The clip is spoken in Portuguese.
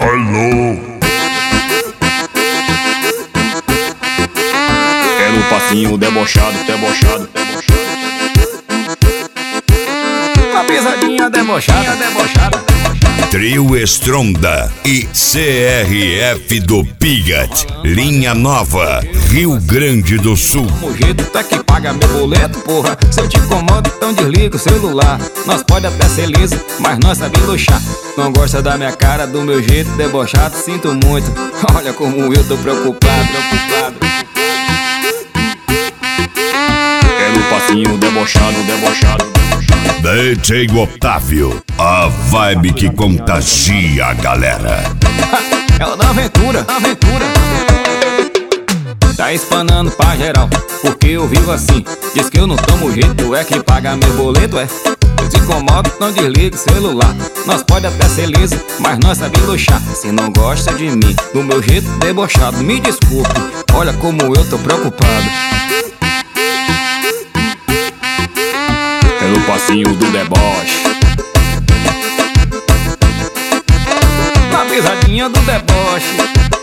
Alô. É no passinho debochado, debochado, debochado. Uma pisadinha debochada, debochada. Trio Stronda e CRF do Pigat, linha nova, Rio Grande do Sul. O jeito tá que paga meu boleto, porra. Se eu te incomodo, então desliga o celular. Nós pode até ser liso, mas nós sabe luxar. Não gosta da minha cara, do meu jeito debochado, sinto muito. Olha como eu tô preocupado, preocupado. É no passinho debochado, debochado. DJ Otávio, a vibe que contagia a galera. É o da aventura, aventura. Tá espanando pra geral, porque eu vivo assim. Diz que eu não tomo jeito, é que paga meu boleto, é. Eu te incomodo, não desliga o celular. Nós pode até ser liso, mas nós sabe luxar. Se não gosta de mim, do meu jeito debochado, me desculpe, olha como eu tô preocupado. Pelo passinho do deboche, na pisadinha do deboche.